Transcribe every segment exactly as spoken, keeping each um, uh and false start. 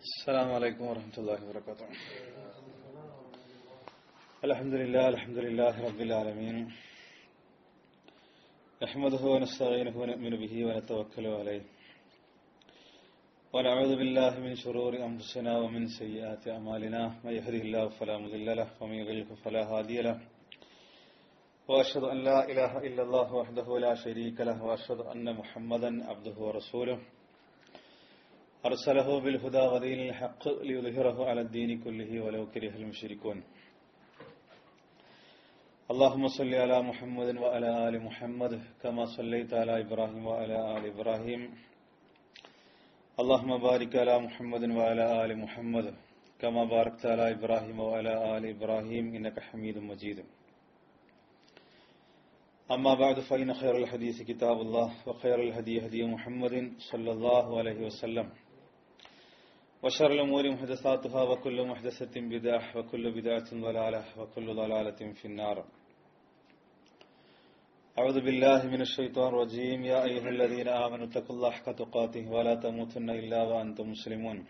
السلام عليكم ورحمة الله وبركاته. الحمد لله الحمد لله رب العالمين، نحمده ونستعينه ونؤمن به ونتوكل عليه، ونعوذ بالله من شرور أنفسنا ومن سيئات أعمالنا، من يهده الله فلا مضل له ومن يضلل فلا هادي له، وأشهد أن لا إله إلا الله وحده لا شريك له، وأشهد أن محمدا عبده ورسوله أرسله بالهدى ودين الحق ليظهره على الدين كله ولو كره المشركون. اللهم صل على محمد وعلى آل محمد كما صليت على إبراهيم وعلى آل إبراهيم. اللهم بارك على محمد وعلى آل محمد كما باركت على إبراهيم وعلى آل إبراهيم إنك حميد مجيد. أما بعد فإن خير الحديث كتاب الله، وخير الهدي هدي محمد صلى الله عليه وسلم، وشر الأمور محدثاتها، وكل محدثة بدعة، وكل بدعة ضلالة، وكل ضلالة في النار. أعوذ بالله من الشيطان الرجيم. يا أيها الذين آمنوا اتقوا الله حق تقاته ولا تموتن إلا وأنتم مسلمون.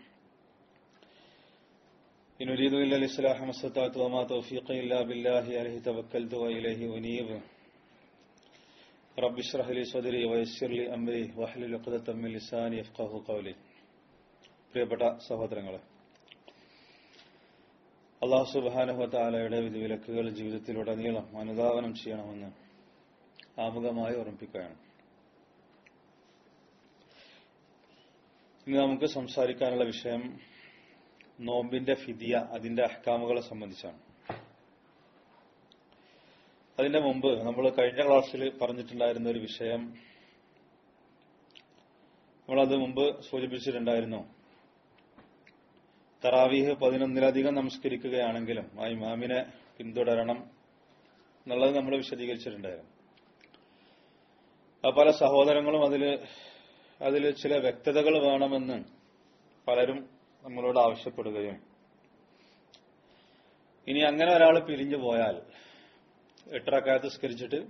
إن أريد إلا الإصلاح ما استطعت وما توفيقي إلا بالله عليه توكلت وإليه أنيب. رب اشرح لي صدري ويسر لي أمري واحلل عقدة من لساني يفقهوا قولي. പ്രിയപ്പെട്ട സഹോദരങ്ങളെ, അല്ലാഹു സുബ്ഹാനഹു വ തആലയുടെ വിധിവിലക്കുകൾ ജീവിതത്തിലുടനീളം അനുധാവനം ചെയ്യണമെന്ന് ആമുഖമായി ഓർമ്മിപ്പിക്കുകയാണ്. ഇന്ന് നമുക്ക് സംസാരിക്കാനുള്ള വിഷയം നോമ്പിന്റെ ഫിദിയ, അതിന്റെ അഹ്കാമുകളെ സംബന്ധിച്ചാണ്. അതിന്റെ മുമ്പ് നമ്മൾ കഴിഞ്ഞ ക്ലാസ്സിൽ പറഞ്ഞിട്ടുണ്ടായിരുന്ന ഒരു വിഷയം, നമ്മളത് മുമ്പ് സൂചിപ്പിച്ചിട്ടുണ്ടായിരുന്നു. തറാവീഹ് പതിനൊന്നിലധികം നമസ്കരിക്കുകയാണെങ്കിലും ആ ഇമാമിനെ പിന്തുടരണം എന്നുള്ളത് നമ്മൾ വിശദീകരിച്ചിട്ടുണ്ടായിരുന്നു. പല സഹോദരങ്ങളും അതിൽ അതിൽ ചില വ്യക്തതകൾ വേണമെന്ന് പലരും നമ്മളോട് ആവശ്യപ്പെടുകയും, ഇനി അങ്ങനെ ഒരാൾ പിരിഞ്ഞു പോയാൽ എട്ട് റക്അത്ത് നിസ്കരിച്ചിട്ട്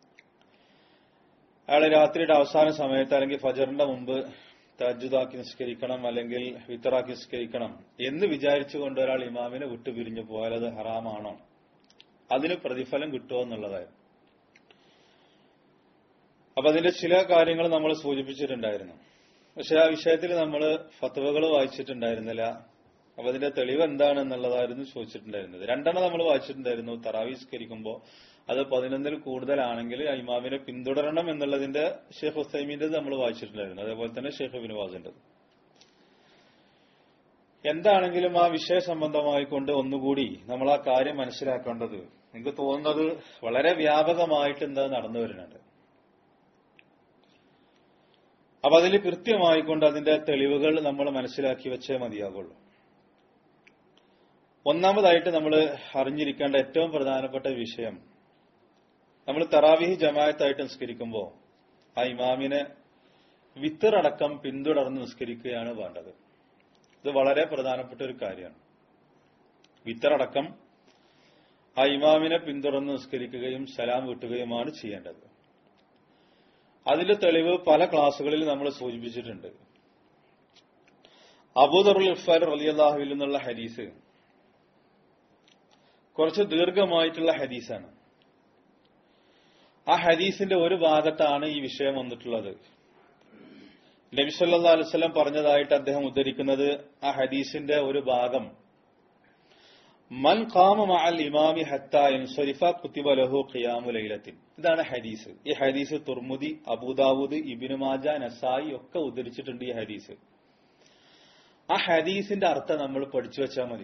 അയാൾ രാത്രിയുടെ അവസാന സമയത്ത് അല്ലെങ്കിൽ ഫജറിന്റെ മുമ്പ് തഹജ്ജുദാക്കി നിസ്കരിക്കണം, അല്ലെങ്കിൽ വിത്തറാക്കി നിസ്കരിക്കണം എന്ന് വിചാരിച്ചുകൊണ്ട് ഒരാൾ ഇമാമിനെ വിട്ടു പിരിഞ്ഞു പോയാൽ അത് ഹറാമാണോ, അതിന് പ്രതിഫലം കിട്ടുമോ എന്നുള്ളതായിരുന്നു. അപ്പൊ അതിന്റെ ചില കാര്യങ്ങൾ നമ്മൾ സൂചിപ്പിച്ചിട്ടുണ്ടായിരുന്നു. പക്ഷെ ആ വിഷയത്തിൽ നമ്മൾ ഫത്വകൾ വായിച്ചിട്ടുണ്ടായിരുന്നില്ല. അപ്പൊ അതിന്റെ തെളിവ് എന്താണെന്നുള്ളതായിരുന്നു ചോദിച്ചിട്ടുണ്ടായിരുന്നത്. രണ്ടെണ്ണം നമ്മൾ വായിച്ചിട്ടുണ്ടായിരുന്നു. തറാവീഹ് നിസ്കരിക്കുമ്പോൾ അത് പതിനൊന്നിൽ കൂടുതലാണെങ്കിൽ ആ ഇമാമിനെ പിന്തുടരണം എന്നുള്ളതിന്റെ ഷെയ്ഖ് ഉസൈമീന്റേത് നമ്മൾ വായിച്ചിട്ടുണ്ടായിരുന്നു. അതേപോലെ തന്നെ ഷെയ്ഖ് ഇബ്നു ബാസിന്റേത്. എന്താണെങ്കിലും ആ വിഷയ സംബന്ധമായിക്കൊണ്ട് ഒന്നുകൂടി നമ്മൾ ആ കാര്യം മനസ്സിലാക്കേണ്ടത്, എനിക്ക് തോന്നുന്നത് വളരെ വ്യാപകമായിട്ട് എന്താ നടന്നു വരുന്നുണ്ട്. അപ്പൊ അതിൽ കൃത്യമായിക്കൊണ്ട് അതിന്റെ തെളിവുകൾ നമ്മൾ മനസ്സിലാക്കി വെച്ചേ മതിയാകുള്ളൂ. ഒന്നാമതായിട്ട് നമ്മൾ അറിഞ്ഞിരിക്കേണ്ട ഏറ്റവും പ്രധാനപ്പെട്ട വിഷയം, നമ്മൾ തറാവീഹ് ജമാഅത്തായിട്ട് നിസ്കരിക്കുമ്പോൾ ആ ഇമാമിനെ വിത്തറടക്കം പിന്തുടർന്ന് നിസ്കരിക്കുകയാണ് വേണ്ടത്. ഇത് വളരെ പ്രധാനപ്പെട്ട ഒരു കാര്യമാണ്. വിത്തറടക്കം ആ ഇമാമിനെ പിന്തുടർന്ന് നിസ്കരിക്കുകയും സലാം വീട്ടുകയുമാണ് ചെയ്യേണ്ടത്. അതിന്റെ തെളിവ് പല ക്ലാസുകളിൽ നമ്മൾ സൂചിപ്പിച്ചിട്ടുണ്ട്. അബൂദറുൽ ഗിഫാരി റളിയല്ലാഹു അൻഹു എന്നുള്ള ഹദീസ് കുറച്ച് ദീർഘമായിട്ടുള്ള ഹദീസാണ്. ആ ഹദീസിന്റെ ഒരു ഭാഗത്താണ് ഈ വിഷയം വന്നിട്ടുള്ളത്. നബി സല്ലല്ലാഹു അലൈഹി വസല്ലം പറഞ്ഞതായിട്ട് അദ്ദേഹം ഉദ്ധരിക്കുന്നത് ആ ഹദീസിന്റെ ഒരു ഭാഗം, മൻ ഖാമ മഅൽ ഇമാമി ഹത്താ യൻസരിഫ കുതിബ ലഹു ഖിയാമു ലൈലത്തിൻ. ഇതാണ് ഹദീസ്. ഈ ഹദീസ് തുർമുദി, അബൂദാവൂദ്, ഇബ്നു മാജ, നസായി ഒക്കെ ഉദ്ധരിച്ചിട്ടുണ്ട് ഈ ഹദീസ്. ആ ഹദീസിന്റെ അർത്ഥം നമ്മൾ പഠിച്ചു വെച്ചാൽ മതി.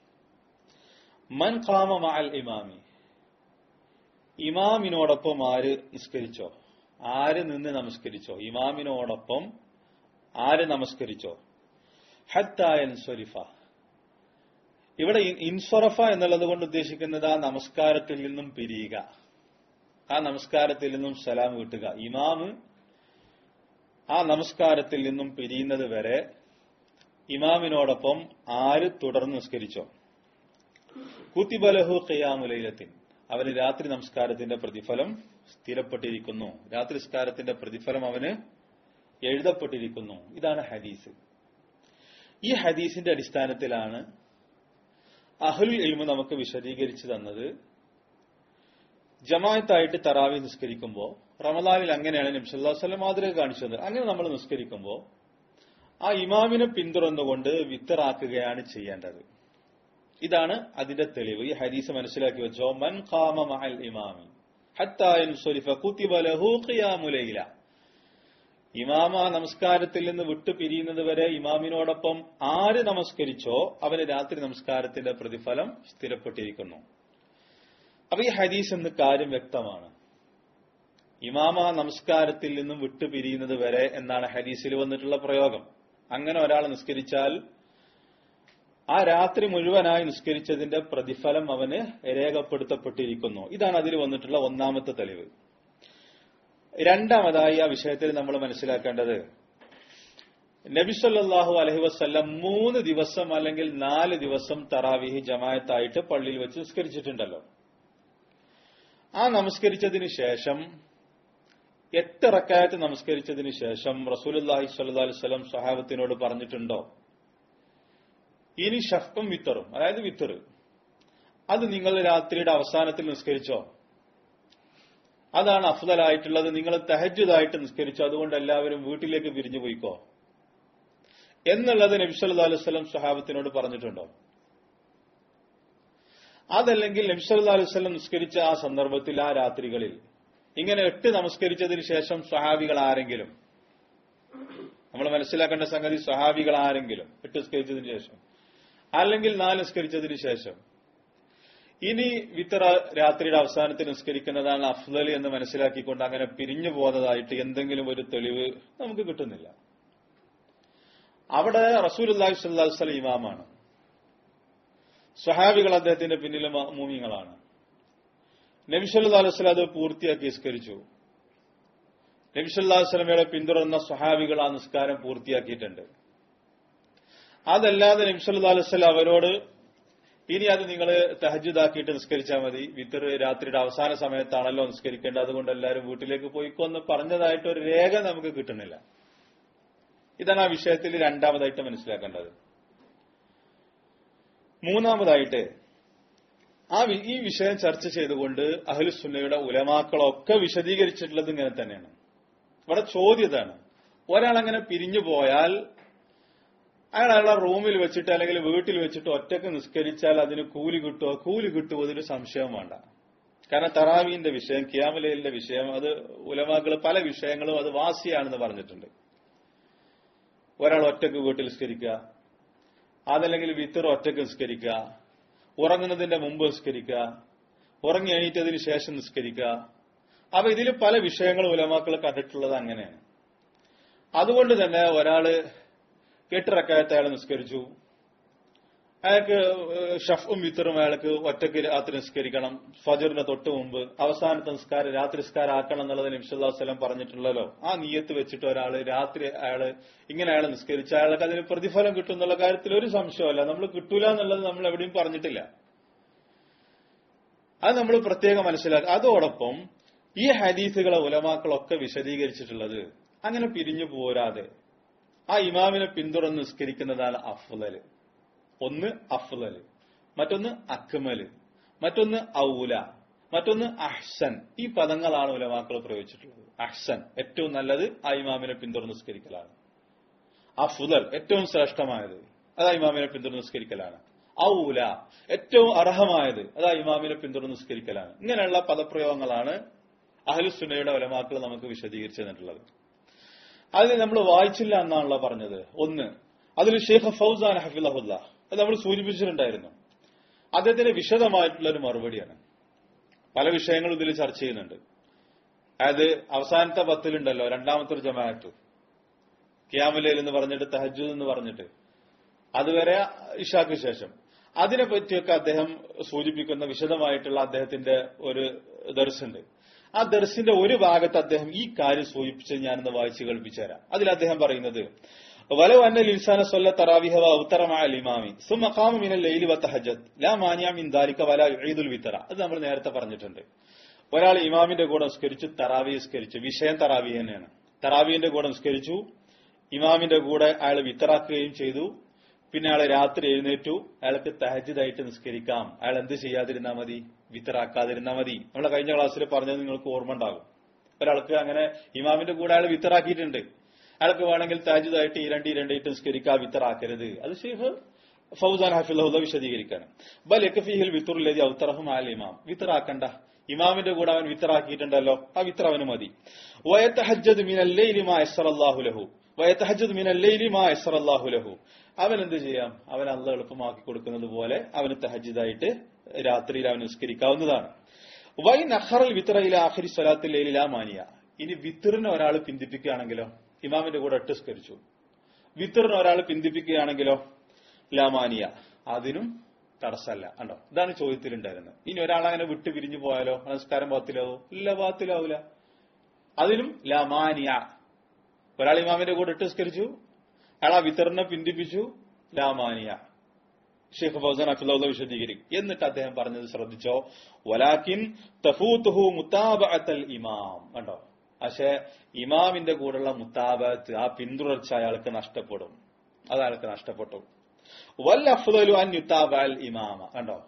മൻ ഖാമ മഅൽ ഇമാമി, ഇമാമിനോടൊപ്പം ആര് നിസ്കരിച്ചോ, ആര് നിന്ന് നമസ്കരിച്ചോ, ഇമാമിനോടൊപ്പം ആര് നമസ്കരിച്ചോ, ഹത്താ യൻസരിഫ. ഇവിടെ ഇൻസറഫ എന്നുള്ളത് കൊണ്ട് ഉദ്ദേശിക്കുന്നത് ആ നമസ്കാരത്തിൽ നിന്നും പിരിയുക, ആ നമസ്കാരത്തിൽ നിന്നും സലാം വീട്ടുക. ഇമാമ് ആ നമസ്കാരത്തിൽ നിന്നും പിരിയുന്നത് വരെ ഇമാമിനോടൊപ്പം ആര് തുടർന്ന് നിസ്കരിച്ചോ, കുതിബ ലഹു ഖിയാമു ലൈലത്തിൻ, അവന് രാത്രി നമസ്കാരത്തിന്റെ പ്രതിഫലം സ്ഥിരപ്പെട്ടിരിക്കുന്നു, രാത്രി നമസ്കാരത്തിന്റെ പ്രതിഫലം അവന് എഴുതപ്പെട്ടിരിക്കുന്നു. ഇതാണ് ഹദീസ്. ഈ ഹദീസിന്റെ അടിസ്ഥാനത്തിലാണ് അഹ്ലുൽ ഇൽമ് നമുക്ക് വിശദീകരിച്ചു തന്നത് ജമാഅത്തായിട്ട് തറാവി നിസ്കരിക്കുമ്പോൾ റമദാനിൽ അങ്ങനെയാണ് നബി സല്ലല്ലാഹു അലൈഹി വസല്ലം മാതൃക കാണിച്ചത്. അങ്ങനെ നമ്മൾ നിസ്കരിക്കുമ്പോൾ ആ ഇമാമിനെ പിന്തുടർന്നുകൊണ്ട് വിത്തറാക്കുകയാണ് ചെയ്യേണ്ടത്. ഇതാണ് അതിന്റെ തെളിവ്. ഈ ഹദീസ് മനസ്സിലാക്കി വെച്ചോ. മൻ ഖാമ മഅൽ ഇമാമി ഹത്താ യൻസരിഫ കുതിബ ലഹു ഖിയാമുൽ ലൈല. ഇമാമ നമസ്കാരത്തിൽ നിന്ന് വിട്ടു പിരിയുന്നത് വരെ ഇമാമിനോടൊപ്പം ആര് നമസ്കരിച്ചോ അവന് രാത്രി നമസ്കാരത്തിന്റെ പ്രതിഫലം സ്ഥിരപ്പെട്ടിരിക്കുന്നു. അപ്പൊ ഈ ഹദീസ് എന്ന് കാര്യം വ്യക്തമാണ്. ഇമാമ നമസ്കാരത്തിൽ നിന്നും വിട്ടു പിരിയുന്നത് വരെ എന്നാണ് ഹദീസിൽ വന്നിട്ടുള്ള പ്രയോഗം. അങ്ങനെ ഒരാൾ നിസ്കരിച്ചാൽ ആ രാത്രി മുഴുവനായി നിസ്കരിച്ചതിന്റെ പ്രതിഫലം അവന് രേഖപ്പെടുത്തപ്പെട്ടിരിക്കുന്നു. ഇതാണ് അതിൽ വന്നിട്ടുള്ള ഒന്നാമത്തെ തെളിവ്. രണ്ടാമതായി ആ വിഷയത്തിൽ നമ്മൾ മനസ്സിലാക്കേണ്ടത് നബി സല്ലല്ലാഹു അലൈഹി വസല്ലം മൂന്ന് ദിവസം അല്ലെങ്കിൽ നാല് ദിവസം തറാവീഹ് ജമാഅത്തായിട്ട് പള്ളിയിൽ വെച്ച് നിസ്കരിച്ചിട്ടുണ്ടല്ലോ. ആ നമസ്കരിച്ചതിന് ശേഷം എട്ട് റക്അത്ത് നമസ്കരിച്ചതിന് ശേഷം റസൂലുള്ളാഹി സ്വല്ലല്ലാഹു അലൈഹി വസല്ലം സ്വഹാബത്തിനോട് പറഞ്ഞിട്ടുണ്ടോ, ഇനി ഷഫ്ഉം വിത്തറും, അതായത് വിത്തർ അത് നിങ്ങൾ രാത്രിയുടെ അവസാനത്തിൽ നിസ്കരിച്ചോ, അതാണ് അഫ്ദലായിട്ടുള്ളത്, നിങ്ങൾ തഹജ്ജുദായിട്ട് നിസ്കരിച്ചോ, അതുകൊണ്ട് എല്ലാവരും വീട്ടിലേക്ക് പിരിഞ്ഞു പോയിക്കോ എന്നുള്ളത് നബി സല്ലല്ലാഹു അലൈഹി വസല്ലം സ്വഹാബത്തിനോട് പറഞ്ഞിട്ടുണ്ടോ? അതല്ലെങ്കിൽ നബി സല്ലല്ലാഹു അലൈഹി വസല്ലം നിസ്കരിച്ച ആ സന്ദർഭത്തിൽ ആ രാത്രികളിൽ ഇങ്ങനെ എട്ട് നമസ്കരിച്ചതിന് ശേഷം സ്വഹാബികൾ ആരെങ്കിലും, നമ്മൾ മനസ്സിലാക്കേണ്ട സംഗതി സ്വഹാബികൾ ആരെങ്കിലും എട്ട് നിസ്കരിച്ചതിന് ശേഷം അല്ലെങ്കിൽ നാല് നിസ്കരിച്ചതിന് ശേഷം ഇനി വിത്തറ രാത്രിയുടെ അവസാനത്തിൽ നിസ്കരിക്കുന്നതാണ് അഫ്ദൽ എന്ന് മനസ്സിലാക്കിക്കൊണ്ട് അങ്ങനെ പിരിഞ്ഞു പോകുന്നതായിട്ട് എന്തെങ്കിലും ഒരു തെളിവ് നമുക്ക് കിട്ടുന്നില്ല. അവിടെ റസൂലുള്ളാഹി സ്വല്ലല്ലാഹു അലൈഹി വസല്ലം ഇമാമാണ്, സ്വഹാബികൾ അദ്ദേഹത്തിന്റെ പിന്നിലെ മുഅ്മിനീങ്ങളാണ്. നബി സല്ലല്ലാഹു അലൈഹി വസല്ലം അത് പൂർത്തിയാക്കി നിസ്കരിച്ചു. നബി സല്ലല്ലാഹു അലൈഹി വസല്ലമയുടെ പിന്തുടർന്ന സ്വഹാബികൾ ആ നിസ്കാരം പൂർത്തിയാക്കിയിട്ടുണ്ട്. അതല്ലാതെ നബി സല്ലല്ലാഹു അലൈഹി വസല്ലം അവരോട് ഇനി അത് നിങ്ങൾ തഹജ്ജുദാക്കിയിട്ട് നിസ്കരിച്ചാൽ മതി, വിത്തർ രാത്രിയുടെ അവസാന സമയത്താണല്ലോ നിസ്കരിക്കേണ്ടത്, അതുകൊണ്ട് എല്ലാവരും വീട്ടിലേക്ക് പോയിക്കോ എന്ന് പറഞ്ഞതായിട്ട് ഒരു രേഖ നമുക്ക് കിട്ടുന്നില്ല. ഇതാണ് ആ വിഷയത്തിൽ രണ്ടാമതായിട്ട് മനസ്സിലാക്കേണ്ടത്. മൂന്നാമതായിട്ട് ആ ഈ വിഷയം ചർച്ച ചെയ്തുകൊണ്ട് അഹ്ലുസുന്നയുടെ ഉലമാക്കളൊക്കെ വിശദീകരിച്ചിട്ടുള്ളത് ഇങ്ങനെ തന്നെയാണ്. ഇവിടെ ചോദ്യതാണ്, ഒരാളങ്ങനെ പിരിഞ്ഞു പോയാൽ അയാൾ അയാളുടെ റൂമിൽ വെച്ചിട്ട് അല്ലെങ്കിൽ വീട്ടിൽ വെച്ചിട്ട് ഒറ്റക്ക് നിസ്കരിച്ചാൽ അതിന് കൂലി കിട്ടുമോ? കൂലി കിട്ടുമോ? അതിന് സംശയം വേണ്ട. കാരണം തറാവീന്റെ വിഷയം, ഖിയാമുൽ ലൈലിന്റെ വിഷയം, അത് ഉലമാക്കൾ പല വിഷയങ്ങളും അത് വാസിയാണെന്ന് പറഞ്ഞിട്ടുണ്ട്. ഒരാൾ ഒറ്റക്ക് വീട്ടിൽ നിസ്കരിക്കുക, അതല്ലെങ്കിൽ വിത്തർ ഒറ്റക്ക് നിസ്കരിക്കുക, ഉറങ്ങുന്നതിന്റെ മുമ്പ് നിസ്കരിക്കുക, ഉറങ്ങി എണീറ്റതിന് ശേഷം നിസ്കരിക്കുക. അപ്പൊ ഇതിൽ പല വിഷയങ്ങളും ഉലമാക്കൾ കണ്ടിട്ടുള്ളത് അങ്ങനെയാണ്. അതുകൊണ്ട് തന്നെ ഒരാള് എട്ട് റക്അത്ത് അയാൾ നിസ്കരിച്ചു, അയാൾക്ക് ഷഫ്ഉം വിത്തറും അയാൾക്ക് ഒറ്റക്ക് രാത്രി നിസ്കരിക്കണം, ഫജറിന് തൊട്ട് മുമ്പ് അവസാനത്തെ നിസ്കാരം രാത്രി നിസ്കാരം ആക്കണം എന്നുള്ളത് നബി സല്ലല്ലാഹു അലൈഹി വസല്ലം പറഞ്ഞിട്ടുള്ളല്ലോ. ആ നിയ്യത്ത് വെച്ചിട്ട് ഒരാള് രാത്രി അയാള് ഇങ്ങനെ അയാൾ നിസ്കരിച്ച അയാൾക്ക് അതിന് പ്രതിഫലം കിട്ടും എന്നുള്ള കാര്യത്തിൽ ഒരു സംശയമല്ല. നമ്മൾ കിട്ടൂല എന്നുള്ളത് നമ്മൾ എവിടെയും പറഞ്ഞിട്ടില്ല. അത് നമ്മൾ പ്രത്യേകം മനസ്സിലാക്കുക. അതോടൊപ്പം ഈ ഹദീസുകളെ ഉലമാക്കളൊക്കെ വിശദീകരിച്ചിട്ടുള്ളത് അങ്ങനെ പിരിഞ്ഞു പോരാതെ ആ ഇമാമിനെ പിന്തുടർന്ന് നിസ്കരിക്കുന്നതാണ് അഫ്ളല്. ഒന്ന് അഫ്ളല്, മറ്റൊന്ന് അക്മല്, മറ്റൊന്ന് ഔല, മറ്റൊന്ന് അഹ്സൻ. ഈ പദങ്ങളാണ് ഉലമാക്കൾ പ്രയോഗിച്ചിട്ടുള്ളത്. അഹ്സൻ ഏറ്റവും നല്ലത് ആ ഇമാമിനെ പിന്തുടർന്ന് നിസ്കരിക്കലാണ്. അഫ്ളൽ ഏറ്റവും ശ്രേഷ്ഠമായത് അത് ആ ഇമാമിനെ പിന്തുടർന്ന് നിസ്കരിക്കലാണ്. ഔല ഏറ്റവും അർഹമായത് അത് ആ ഇമാമിനെ പിന്തുടർന്ന് നിസ്കരിക്കലാണ്. ഇങ്ങനെയുള്ള പദപ്രയോഗങ്ങളാണ് അഹ്ലുസുന്നയുടെ ഉലമാക്കൾ നമുക്ക് വിശദീകരിച്ചു തന്നിട്ടുള്ളത്. അത് നമ്മൾ വായിച്ചില്ല എന്നാണല്ലോ പറഞ്ഞത്. ഒന്ന്, അതിൽ ഷെയ്ഖ് ഫൗസാൻ ഹഫിളഹുല്ലാ അത് നമ്മൾ സൂചിപ്പിച്ചിട്ടുണ്ടായിരുന്നു. അദ്ദേഹത്തിന്റെ വിശദമായിട്ടുള്ള ഒരു മറുപടിയാണ്. പല വിഷയങ്ങളും ഇതിൽ ചർച്ച ചെയ്യുന്നുണ്ട്. അതായത് അവസാനത്തെ പത്തിലുണ്ടല്ലോ രണ്ടാമത്തെ ഒരു ജമാഅത്ത് ഖിയാമുൽ ലൈൽ എന്ന് പറഞ്ഞിട്ട് തഹജ്ജുദ് എന്ന് പറഞ്ഞിട്ട് അതുവരെ ഇശാക്ക് ശേഷം അതിനെ പറ്റിയൊക്കെ അദ്ദേഹം സൂചിപ്പിക്കുന്ന വിശദമായിട്ടുള്ള അദ്ദേഹത്തിന്റെ ഒരു ദർസുണ്ട്. ആ ദർസിന്റെ ഒരു ഭാഗത്ത് അദ്ദേഹം ഈ കാര്യം സൂചിപ്പിച്ച് ഞാനൊന്ന് വായിച്ചു കേൾപ്പിച്ചു തരാം. അതിൽ അദ്ദേഹം പറയുന്നത് വലൗ അന്ന ലിൻസാന സ്വല്ല തറാവിഹ വ ഔതറ മഅൽ ഇമാമി സുമ്മ ഖാമ മിനൽ ലൈലി വ തഹജ്ജദ് ലാ മാനിഅ മിൻ ദാലിക വലാ യുഈദുൽ വിത്ര. അത് നമ്മൾ നേരത്തെ പറഞ്ഞിട്ടുണ്ട്. ഒരാൾ ഇമാമിന്റെ കൂടെ നിസ്കരിച്ചു, തറാവി നിസ്കരിച്ചു, വിഷയം തറാവി തന്നെയാണ്. തറാവിന്റെ കൂടെ നിസ്കരിച്ചു, ഇമാമിന്റെ കൂടെ അയാൾ വിത്തറാക്കുകയും ചെയ്തു, പിന്നെ അയാൾ രാത്രി എഴുന്നേറ്റു, അയാൾക്ക് തഹജ്ജുദായിട്ട് നിസ്കരിക്കാം. അയാൾ എന്ത് ചെയ്യാതിരുന്നാ മതി? വിത്തറാക്കാതിരുന്നാ മതി. നമ്മളെ കഴിഞ്ഞ ക്ലാസ്സിൽ പറഞ്ഞത് നിങ്ങൾക്ക് ഓർമ്മ ഉണ്ടാകും. ഒരാൾക്ക് അങ്ങനെ ഇമാമിന്റെ കൂടെ അയാൾ വിത്തറാക്കിയിട്ടുണ്ട്. അയാൾക്ക് വേണമെങ്കിൽ തഹജ്ജുദായിട്ട് ഈ രണ്ട് ഈ രണ്ടായിട്ട് നിസ്കരിക്കാം, വിത്തറാക്കരുത്. അത് ശൈഖ് ഫൗസാൻ ഹഫിളഹുല്ല വിശദീകരിക്കാണ്. ബൽ യക്ഫീഹിൽ വിത്തുറുല്ലദി ഔതറഹു മഅൽ ഇമാം. വിത്തറാക്കണ്ട, ഇമാമിന്റെ കൂടെ അവൻ വിത്തറാക്കിയിട്ടുണ്ടല്ലോ, ആ വിത്തർ അവന് മതി. വയതഹജ്ജദു മിനൽ ലൈലി മാ യസ്സറല്ലാഹു ലഹു വയതഹജ്ജദു മിനൽ ലൈലി മാ യസ്സറല്ലാഹു ലഹു. അവൻ എന്ത് ചെയ്യാം? അവൻ അല്ലാഹ് എളുപ്പമാക്കി കൊടുക്കുന്നത് പോലെ അവന് തഹജ്ജുദായിട്ട് രാത്രിയിൽ അവൻ നിസ്കരിക്കാവുന്നതാണ്. വൈ നഖറൽ വിത്ര ഇല ആഖിരി സ്വലാത്തിൽ ലൈലി ലാ മാനിയ. ഇനി വിത്തറിനെ ഒരാൾ പിന്തിപ്പിക്കുകയാണെങ്കിലോ? ഇമാമിന്റെ കൂടെ ഒട്ട് നിസ്കരിച്ചു, വിത്തറിനെ ഒരാൾ പിന്തിപ്പിക്കുകയാണെങ്കിലോ? ലാമാനിയ, അതിനും തടസ്സമല്ല. കണ്ടോ, ഇതാണ് ചോദ്യത്തിലുണ്ടായിരുന്നത്. ഇനി ഒരാൾ അങ്ങനെ വിട്ട് പിരിഞ്ഞു പോയാലോ നമസ്കാരം ബാത്തിലാവോ? ഇല്ല, ബാത്തിലാവൂല. അതിനും ലാമാനിയ. ഒരാൾ ഇമാമിന്റെ കൂടെ ഇട്ട് നിസ്കരിച്ചു, അയാൾ ആ വിത്തറിനെ പിന്തിപ്പിച്ചു, ലാമാനിയ. ഷെയ്ഖ് ഫൗസാൻ ഹഫിളഹുല്ല വിശദീകരിക്കും. എന്നിട്ട് അദ്ദേഹം പറഞ്ഞത് ശ്രദ്ധിച്ചോ, വലാകിൻ തഫൂതുഹു മുതാബഅത്തുൽ ഇമാം. കണ്ടോ, പക്ഷേ ഇമാമിന്റെ കൂടെയുള്ള മുതാബഅത്ത്, ആ പിന്തുടർച്ച അയാൾക്ക് നഷ്ടപ്പെടും. അത് അയാൾക്ക് നഷ്ടപ്പെട്ടു. വൽ അഫ്ളലു അൻ യുതാബഅൽ ഇമാമ. കണ്ടോ,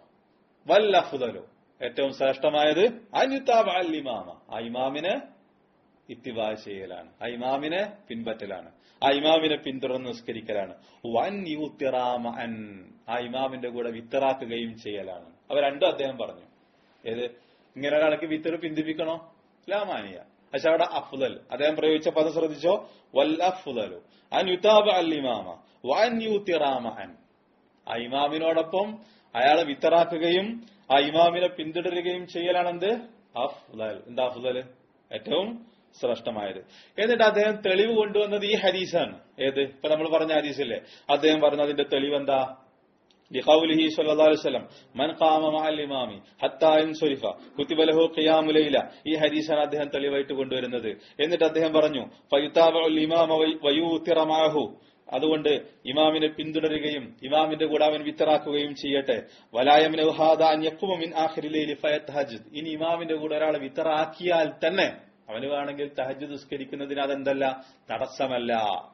വൽ അഫ്ളലു, ഏറ്റവും ശ്രേഷ്ഠമായത് അൻ യുതാബഅൽ ഇമാമ, ആ ഇമാമിനെ ഇത്തിബാ ചെയ്യലാണ്, ആ ഇമാമിനെ പിൻപറ്റലാണ്, ആ ഇമാമിനെ പിന്തുടർന്ന് നിസ്കരിക്കലാണ്. വൻ യുത്തിറാമ അൻ, ആ ഇമാമിന്റെ കൂടെ വിത്തറാക്കുകയും ചെയ്യലാണ്. അവ രണ്ടും അദ്ദേഹം പറഞ്ഞു. ഏത്? ഇങ്ങനെ ഒരാൾക്ക് വിത്തർ പിന്തിപ്പിക്കണോ? ലാമാനിയ. പക്ഷെ അവിടെ അഫ്ളൽ അദ്ദേഹം പ്രയോഗിച്ച പദം ശ്രദ്ധിച്ചോ, വൽ അഫ്ളലു അൻ യുതാബഅൽ ഇമാമ വൻ യുത്തിറാമ അൻ. ആ ഇമാമിനോടൊപ്പം അയാളെ വിത്തറാക്കുകയും ആ ഇമാമിനെ പിന്തുടരുകയും ചെയ്യലാണെന്ത്? അഫ്ളൽ. എന്താ അഫ്ളൽ? ഏറ്റവും ശ്രേഷ്ഠമായത്. എന്നിട്ട് അദ്ദേഹം തെളിവ് കൊണ്ടുവന്നത് ഈ ഹദീസാണ്. ഏത്? ഇപ്പൊ നമ്മൾ പറഞ്ഞ ഹദീസില്ലേ, അദ്ദേഹം പറഞ്ഞതിന്റെ തെളിവ് എന്താ? ലിഖൗലിഹി സ്വല്ലല്ലാഹു അലൈഹി വസല്ലം മൻ ഖാമ മഅൽ ഇമാമി ഹത്താ യൻസരിഫ കുതിബ ലഹു ഖിയാമുൽ ലൈല. ഈ ഹദീസാണ് അദ്ദേഹം തെളിവായിട്ട് കൊണ്ടുവരുന്നത്. എന്നിട്ട് അദ്ദേഹം പറഞ്ഞു ഫയുതാബഉൽ ഇമാമ വയുതിറ മഅഹു, അതുകൊണ്ട് ഇമാമിനെ പിന്തുടരുകയും ഇമാമിന്റെ കൂടെ അവൻ വിത്തറാക്കുകയും ചെയ്യട്ടെ. വലായമിനഹു ഹാദാ അൻ യഖുമ മിൻ ആഖിരിൽ ലൈലി ഫയതഹജ്ജദ്. ഇനി ഇമാമിന്റെ കൂടെ ഒരാൾ വിത്തറാക്കിയാൽ തന്നെ അവന് വേണമെങ്കിൽ തഹജ്ജുദ് നിസ്കരിക്കുന്നതിന് അതെന്തല്ല, തടസ്സമല്ല.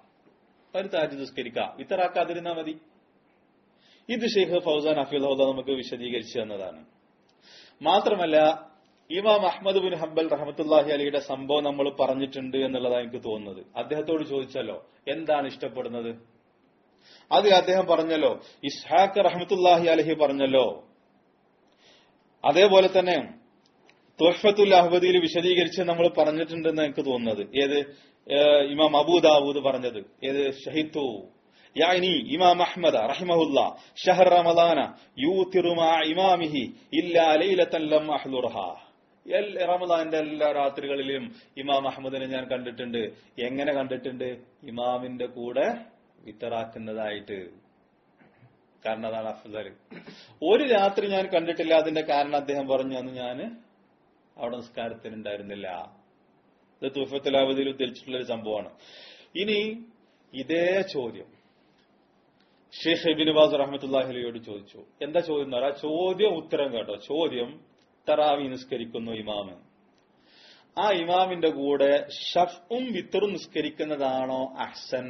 അവന് തഹജ്ജുദ് നിസ്കരിക്കാം, വിത്തറാക്കാതിരുന്നാ മതി. ഇത് ഷെയ്ഖ് ഫൗസാൻ ഹഫിളഹുല്ല നമുക്ക് വിശദീകരിച്ചു തന്നതാണ്. മാത്രമല്ല ഇമാം അഹ്മദ് ബിൻ ഹംബൽ റഹ്മത്തുള്ളാഹി അലൈഹിയുടെ സംഭവം നമ്മൾ പറഞ്ഞിട്ടുണ്ട് എന്നുള്ളതാണ് എനിക്ക് തോന്നുന്നത്. അദ്ദേഹത്തോട് ചോദിച്ചല്ലോ എന്താണ് ഇഷ്ടപ്പെടുന്നത്, അത് അദ്ദേഹം പറഞ്ഞല്ലോ. ഇസ്ഹാഖ് റഹ്മത്തുള്ളാഹി അലൈഹി പറഞ്ഞല്ലോ. അതേപോലെ തന്നെ തുഹ്ഫത്തുൽ അഹ്വദിയിൽ വിശദീകരിച്ച് നമ്മൾ പറഞ്ഞിട്ടുണ്ടെന്ന് എനിക്ക് തോന്നുന്നത്. ഏത്? ഇമാം അബൂ ദാവൂദ് പറഞ്ഞത്. ഏത്? ഷഹിദു യാനി ഇമാം അഹ്മദ റഹിമഹുല്ലാ ഷഹർ റമളാന യൂതിറു മാ ഇമാമിഹി ഇല്ലാ ലൈലതൻ ലം അഹ്ലുർഹാ. റമളാന്റെ എല്ലാ രാത്രികളിലും ഇമാം അഹ്മദിനെ ഞാൻ കണ്ടിട്ടുണ്ട്. എങ്ങനെ കണ്ടിട്ടുണ്ട്? ഇമാമിന്റെ കൂടെ വിത്തറാക്കുന്നതായിട്ട്. കാരണം അതാണ് അഫ്ളൽ. ഒരു രാത്രി ഞാൻ കണ്ടിട്ടില്ല. അതിന്റെ കാരണം അദ്ദേഹം പറഞ്ഞു, അന്ന് ഞാൻ അവിടെ നിസ്കാരത്തിനുണ്ടായിരുന്നില്ല. ഇത് തുഹ്ഫത്തുൽ അഹ്വദിയിൽ ഉദ്ധരിച്ചിട്ടുള്ള ഒരു സംഭവമാണ്. ഇനി ഇതേ ചോദ്യം ഷെയ്ഖ് ഇബ്നു ബാസ് റഹ്മത്തുള്ളാഹി അലൈഹിയോട് ചോദിച്ചു. എന്താ ചോദ്യം എന്ന് പറഞ്ഞാൽ, ചോദ്യം ഉത്തരം കേട്ടോ. ചോദ്യം, തറാവി നിസ്കരിക്കുന്നു ഇമാമ്, ആ ഇമാമിന്റെ കൂടെ ഷഫ്ഉം വിത്തറും നിസ്കരിക്കുന്നതാണോ അഹ്സൻ?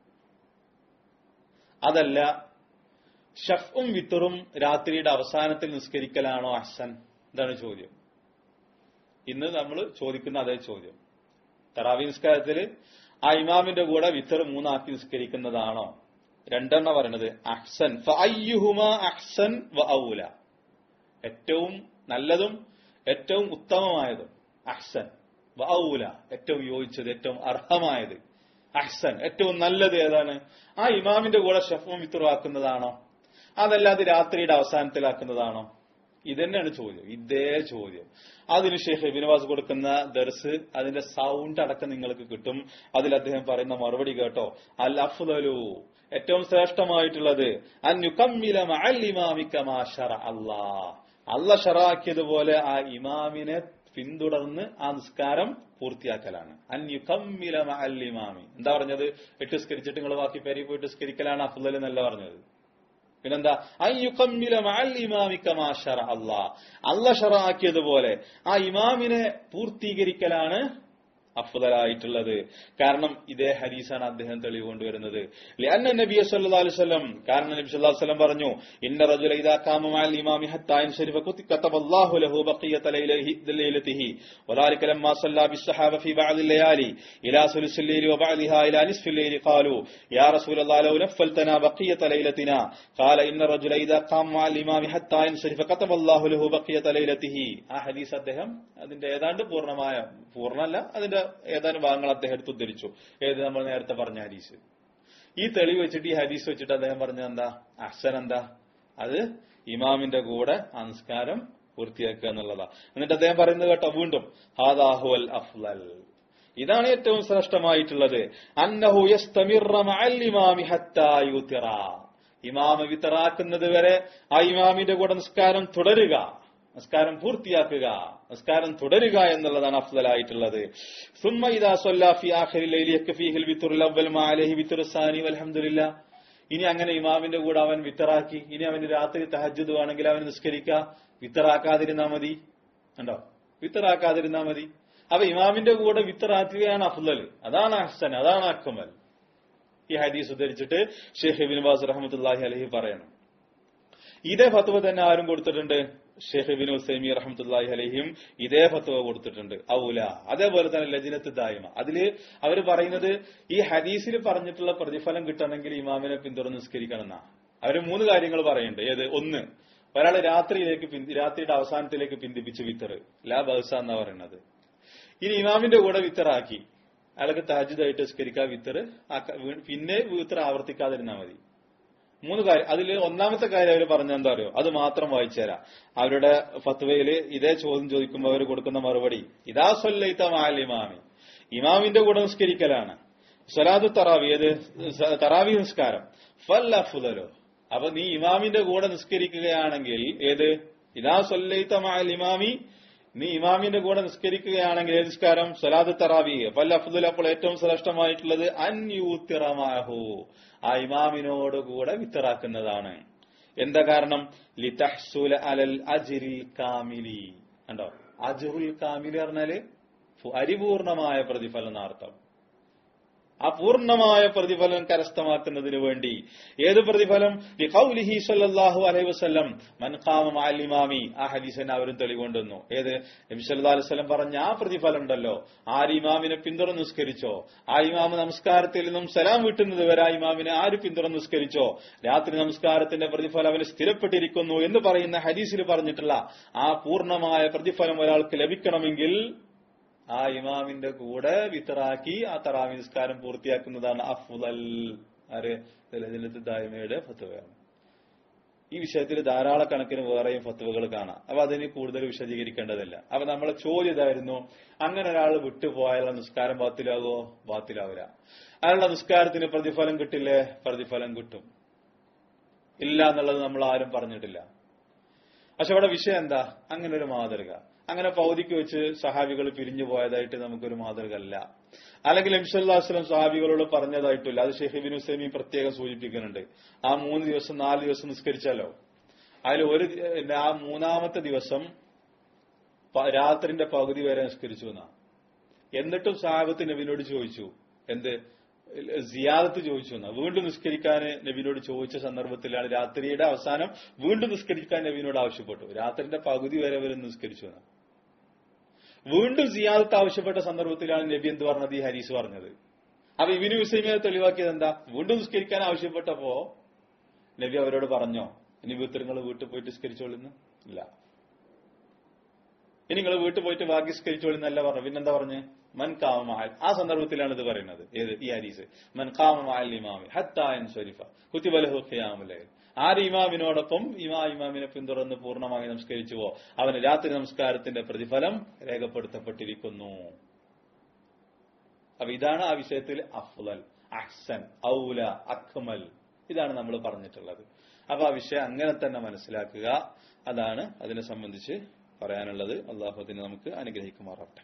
അതല്ല ഷഫ്ഉം വിത്തറും രാത്രിയുടെ അവസാനത്തിൽ നിസ്കരിക്കലാണോ അഹ്സൻ? ഇതാണ് ചോദ്യം. ഇന്ന് നമ്മൾ ചോദിക്കുന്ന അതേ ചോദ്യം. തറാവി നിസ്കാരത്തിൽ ആ ഇമാമിന്റെ കൂടെ വിത്തർ മൂന്നാക്കി നിസ്കരിക്കുന്നതാണോ? രണ്ടെണ്ണ പറയണത് അഹ്സൻ. ഫഅയ്യുഹുമാ അഹ്സൻ വ ഔല, ഏറ്റവും നല്ലതും ഏറ്റവും ഉത്തമമായതും അഹ്സൻ. വ ഔല, ഏറ്റവും യോജിച്ചത്, ഏറ്റവും അർഹമായത്. അഹ്സൻ, ഏറ്റവും നല്ലത് ഏതാണ്? ആ ഇമാമിന്റെ കൂടെ ഷഫ്ഉം വിത്തറും ആക്കുന്നതാണോ, അതല്ല അത് രാത്രിയുടെ അവസാനത്തിലാക്കുന്നതാണോ? ഇതന്നെയാണ് ചോദ്യം, ഇതേ ചോദ്യം. അതിന് ഷെയ്ഖ് ഇബ്നു ബാസ് കൊടുക്കുന്ന ദർസ്, അതിന്റെ സൗണ്ട് അടക്കം നിങ്ങൾക്ക് കിട്ടും. അതിൽ അദ്ദേഹം പറയുന്ന മറുപടി കേട്ടോ. അൽ അഫ്ളലു, ഏറ്റവും ശ്രേഷ്ഠമായിട്ടുള്ളത്, അൻ യുകമ്മില മഅൽ ഇമാമി കമാ ശറഅ അല്ലാഹ്, അല്ലാഹ് ശറഅക്കിയതുപോലെ ആ ഇമാമിനെ പിന്തുടർന്ന് ആ നിസ്കാരം പൂർത്തിയാക്കലാണ്. അൻ യുകമ്മില മഅൽ ഇമാമി. എന്താ പറഞ്ഞത്? എട്ട് നിസ്കരിച്ചിട്ട് നിങ്ങൾ ബാക്കി പേരി പോയിട്ട് നിസ്കരിക്കലാണ് അഫ്ളൽ എന്നല്ല പറഞ്ഞത്. പിന്നെന്താ? അയ്യുകമ്മില മഅൽ ഇമാമി കമാ ശറഅ അല്ലാഹ്, അല്ലാഹ് ശറഅക്കിയതുപോലെ ആ ഇമാമിനെ പൂർത്തീകരിക്കലാണ് അഫ്ദലായിട്ടുള്ളത്. കാരണം ഇതേ ഹദീസാണ് അദ്ദേഹം തെളിവ് കൊണ്ടുവരുന്നത്. ലിഅന്ന നബിയ സല്ലല്ലാഹു അലൈഹി വസല്ലം, കാരണം നബി സല്ലല്ലാഹു അലൈഹി വസല്ലം പറഞ്ഞു, ഇന്ന റജുല ഇദാ ഖാമ മഅൽ ഇമാമി ഹത്താ യൻസരിഫ കതബല്ലാഹു ലഹു ബഖിയത ലൈലതിഹി വദാലിക ലമ്മാ സല്ല ബിസ്സഹാബ ഫീ ബഅദി ലയാലി ഇലാ സുലുസിൽ ലൈലി വബഅദിഹാ ഇലാ നിസ്ഫിൽ ലൈലി ഖാലു യാ റസൂലല്ലാഹി ലൗ നഫൽതനാ ബഖിയത ലൈലതിനാ ഖാല ഇന്ന റജുല ഇദാ ഖാമ മഅൽ ഇമാമി ഹത്താ യൻസരിഫ കതബല്ലാഹു ലഹു ബഖിയത ലൈലതിഹി. ആ ഹദീസ് അദ്ദേഹം അതിന്റെ ഏതാണ്ട് പൂർണ്ണമായ പൂർണ്ണമല്ല അതിന്റെ ഏതാനും ഭാഗങ്ങൾ അദ്ദേഹം എടുത്ത് ഉദ്ധരിച്ചു. ഏത് നമ്മൾ നേരത്തെ പറഞ്ഞ ഹദീസ്. ഈ തെളിവ് വെച്ചിട്ട് ഈ ഹദീസ് വെച്ചിട്ട് അദ്ദേഹം പറഞ്ഞത് എന്താ? അഹ്സൻ എന്താ? അത് ഇമാമിന്റെ കൂടെ ആ നിസ്കാരം പൂർത്തിയാക്കുക എന്നുള്ളതാ. എന്നിട്ട് അദ്ദേഹം പറയുന്നത് കേട്ടോ വീണ്ടും, ഹാദാഹുൽ അഫ്ളൽ, ഇതാണ് ഏറ്റവും ശ്രേഷ്ഠമായിട്ടുള്ളത്. അന്നഹു യസ്തമിറ മഅൽ ഇമാമി ഹത്താ യുതിറ, ഇമാമ വിതറാക്കുന്നത് വരെ ആ ഇമാമിന്റെ കൂടെ നിസ്കാരം തുടരുക, നിസ്കാരം പൂർത്തിയാക്കുക, നിസ്കാരം തുടരുക എന്നുള്ളതാണ് അഫ്ളലായിട്ടുള്ളത്. സുമ്മ ഇദാ സ്വല്ലാ ഫി ആഖിരിൽ ലൈലി യക്ഫീഹിൽ വിത്റുൽ അവ്വൽ മാ അലൈഹി വിത്റുസ് സാനി വൽഹംദുലില്ലാ. ഇനി അങ്ങനെ ഇമാമിന്റെ കൂടെ അവൻ വിത്തറാക്കി, ഇനി അവന് രാത്രി തഹജ്ജുദ് വേണമെങ്കിൽ അവൻ നിസ്കരിക്കുക, വിത്തറാക്കാതിരുന്നാ മതി. കണ്ടോ? വിത്തറാക്കാതിരുന്നാ മതി. അപ്പൊ ഇമാമിന്റെ കൂടെ വിത്തറാക്കുകയാണ് അഫ്ളൽ, അതാണ് അഹ്സൻ, അതാണ് അക്മൽ. ഈ ഹദീസ് ഉദ്ധരിച്ചിട്ട് ഷെയ്ഖ് ഇബ്നു ബാസ് റഹ്മത്തുള്ളാഹി അലൈഹി പറയണം. ഇതേ ഫത്വ തന്നെ ആരും കൊടുത്തിട്ടുണ്ട്? ഷെയ്ഖ് ഇബ്നു ഉസൈമീൻ റഹ്മത്തുള്ളാഹി അലൈഹിം ഇതേ ഫത്വ കൊടുത്തിട്ടുണ്ട്. ഔല, അതേപോലെ തന്നെ ലജ്നത്ത് ദായിമ. അതില് അവർ പറയുന്നത് ഈ ഹദീസിൽ പറഞ്ഞിട്ടുള്ള പ്രതിഫലം കിട്ടണമെങ്കിൽ ഇമാമിനെ പിന്തുടർന്ന് നിസ്കരിക്കണം എന്നാ. അവര് മൂന്ന് കാര്യങ്ങൾ പറയുന്നുണ്ട്. ഏത്? ഒന്ന്, ഒരാളെ രാത്രിയിലേക്ക് രാത്രിയുടെ അവസാനത്തിലേക്ക് പിന്തിപ്പിച്ച് വിത്തറ്, ലാ ബഅസ എന്നാ പറയുന്നത്. ഇനി ഇമാമിന്റെ കൂടെ വിത്തറാക്കി അയാൾക്ക് തഹജ്ജുദായിട്ട് നിസ്കരിക്കാൻ വിത്തറ്, പിന്നെ വിത്തർ ആവർത്തിക്കാതിരുന്നാൽ മതി. മൂന്ന് കാര്യം. അതിൽ ഒന്നാമത്തെ കാര്യം അവർ പറഞ്ഞ എന്താ അറിയോ? അത് മാത്രം വായിച്ചു തരാം. അവരുടെ ഫത്വയില് ഇതേ ചോദ്യം ചോദിക്കുമ്പോൾ അവർ കൊടുക്കുന്ന മറുപടി, ഇദാ സ്വല്ലൈത മഅൽ ഇമാമി, ഇമാമിന്റെ കൂടെ നിസ്കരിക്കലാണ്. സ്വലാത്തു തറാവി, ഏത്? തറാവി നിസ്കാരം. ഫൽ അഫ്ളലു, അപ്പൊ നീ ഇമാമിന്റെ കൂടെ നിസ്കരിക്കുകയാണെങ്കിൽ, ഏത്? ഇദാ സ്വല്ലൈത മഅൽ ഇമാമി, നീ ഇമാമിന്റെ കൂടെ നിസ്കരിക്കുകയാണെങ്കിൽ ഏത് നിസ്കാരം? സ്വലാത്തു തറാവി. ഫൽ അഫ്ളലു, അപ്പോൾ ഏറ്റവും ശ്രേഷ്ഠമായിട്ടുള്ളത് അൻ യൂത്തിറ മഅഹു, ആ ഇമാമിനോട് കൂടെ വിത്തറാക്കുന്നതാണ്. എന്താ കാരണം? ലിതഹ്സുല അലൽ അജ്രിൽ കാമിലി. കണ്ടോ? അജ്റുൽ കാമിലി പറഞ്ഞാല് പരിപൂർണമായ പ്രതിഫലം എന്നർത്ഥം. ആ പൂർണ്ണമായ പ്രതിഫലം കരസ്ഥമാക്കുന്നതിന് വേണ്ടി. ഏത് പ്രതിഫലം? ലിഖൗലിഹി സ്വല്ലല്ലാഹു അലൈഹി വസല്ലം മൻ ഖാമ മഅൽ ഇമാമി, ആ ഹദീസിനെ അവരും തെളിവുകൊണ്ടുവന്നു. ഏത്? നബി സല്ലല്ലാഹു അലൈഹി വസല്ലം പറഞ്ഞ ആ പ്രതിഫലം ഉണ്ടല്ലോ, ആര് ഇമാമിനെ പിന്തുടർന്ന് നിസ്കരിച്ചോ, ആ ഇമാമ് നമസ്കാരത്തിൽ നിന്നും സലാം വീട്ടുന്നത് വരെ ആ ഇമാമിനെ ആര് പിന്തുടർന്ന് നിസ്കരിച്ചോ, രാത്രി നമസ്കാരത്തിന്റെ പ്രതിഫലം അവന് സ്ഥിരപ്പെട്ടിരിക്കുന്നു എന്ന് പറയുന്ന ഹദീസിൽ പറഞ്ഞിട്ടുള്ള ആ പൂർണ്ണമായ പ്രതിഫലം ഒരാൾക്ക് ലഭിക്കണമെങ്കിൽ ആ ഇമാമിന്റെ കൂടെ വിത്തറാക്കി ആ തറാവി നിസ്കാരം പൂർത്തിയാക്കുന്നതാണ് അഫ്ളൽ. ആര്? ലജ്നത്ത് ദായിമയുടെ ഫത്വയാണ്. ഈ വിഷയത്തിൽ ധാരാളക്കണക്കിന് വേറെയും ഫത്വകൾ കാണാം. അപ്പൊ അതിന് കൂടുതൽ വിശദീകരിക്കേണ്ടതില്ല. അപ്പൊ നമ്മളെ ചോദ്യം ഇതായിരുന്നു, അങ്ങനെ ഒരാൾ വിട്ടുപോയാലുള്ള നിസ്കാരം ബാത്തിലാവോ? ബാത്തിലാവില്ല. അയാളുടെ നിസ്കാരത്തിന് പ്രതിഫലം കിട്ടില്ലേ? പ്രതിഫലം കിട്ടും. ഇല്ല എന്നുള്ളത് നമ്മൾ ആരും പറഞ്ഞിട്ടില്ല. പക്ഷെ അവിടെ വിഷയം എന്താ? അങ്ങനെ ഒരു മാതൃക, അങ്ങനെ പൗതിക്ക് വെച്ച് സഹാബികൾ പിരിഞ്ഞു പോയതായിട്ട് നമുക്കൊരു മാതൃക അല്ല. അല്ലെങ്കിൽ നബി സല്ലല്ലാഹു അലൈഹി വസല്ലം സഹാബികളോട് പറഞ്ഞതായിട്ടില്ല. അത് ഷെയ്ഖ് ഇബ്നു ഉസൈമീൻ പ്രത്യേകം സൂചിപ്പിക്കുന്നുണ്ട്. ആ മൂന്ന് ദിവസം നാല് ദിവസം നിസ്കരിച്ചാലോ, അതിൽ ഒരു ആ മൂന്നാമത്തെ ദിവസം രാത്രിന്റെ പകുതി വരെ നിസ്കരിച്ചു എന്നാ. എന്നിട്ടും സഹാബത്ത് നബിനോട് ചോദിച്ചു, എന്ത്? സിയാദത്ത് ചോദിച്ചു എന്നാ. വീണ്ടും നിസ്കരിക്കാൻ നബിനോട് ചോദിച്ച സന്ദർഭത്തിലാണ് രാത്രിയുടെ അവസാനം വീണ്ടും നിസ്കരിക്കാൻ നബിനോട് ആവശ്യപ്പെട്ടു. രാത്രിന്റെ പകുതി വരെ അവർ നിസ്കരിച്ചു എന്നാ. വീണ്ടും സിയാദത്ത് ആവശ്യപ്പെട്ട സന്ദർഭത്തിലാണ് നബി എന്ത് പറഞ്ഞത്? ഈ ഹദീസ് പറഞ്ഞത്. അപ്പൊ ഇബ്നു ഉസൈമീൻ തെളിവാക്കിയത് എന്താ? വീണ്ടും നിസ്കരിക്കാൻ ആവശ്യപ്പെട്ടപ്പോ നബി അവരോട് പറഞ്ഞോ, ഇനി വിത്തറുകൾ വീട്ടിൽ പോയിട്ട് നിസ്കരിച്ചോളിന്ന്? ഇല്ല. ഇനി നിങ്ങൾ വീട്ടിൽ പോയിട്ട് ബാക്കി നിസ്കരിച്ചോളിന്നല്ല പറഞ്ഞു. പിന്നെന്താ പറഞ്ഞ്? മൻ ഖാമ മഅൽ, ആ സന്ദർഭത്തിലാണ് ഇത് പറയുന്നത്. ഏത്? ഈ ഹദീസ്. മൻ ഖാമ മഅൽ ഇമാമി ഹത്താ യൻസരിഫ കുതിബ ലഹു ഖിയാമുൽ ലൈൽ, ആര് ഇമാമിനോടൊപ്പം ഇമാ ഇമാമിനെ പിന്തുടർന്ന് പൂർണ്ണമായി നമസ്കരിച്ചുവോ അവന് രാത്രി നമസ്കാരത്തിന്റെ പ്രതിഫലം രേഖപ്പെടുത്തപ്പെട്ടിരിക്കുന്നു. അപ്പൊ ഇതാണ് ആ വിഷയത്തിൽ അഫ്ളൽ, അഹ്സൻ, ഔല, അക്മൽ, ഇതാണ് നമ്മൾ പറഞ്ഞിട്ടുള്ളത്. അപ്പൊ ആ വിഷയം അങ്ങനെ തന്നെ മനസ്സിലാക്കുക. അതാണ് അതിനെ സംബന്ധിച്ച് പറയാനുള്ളത്. അള്ളാഹു അതിനെ നമുക്ക് അനുഗ്രഹിക്കുമാറാവട്ടെ.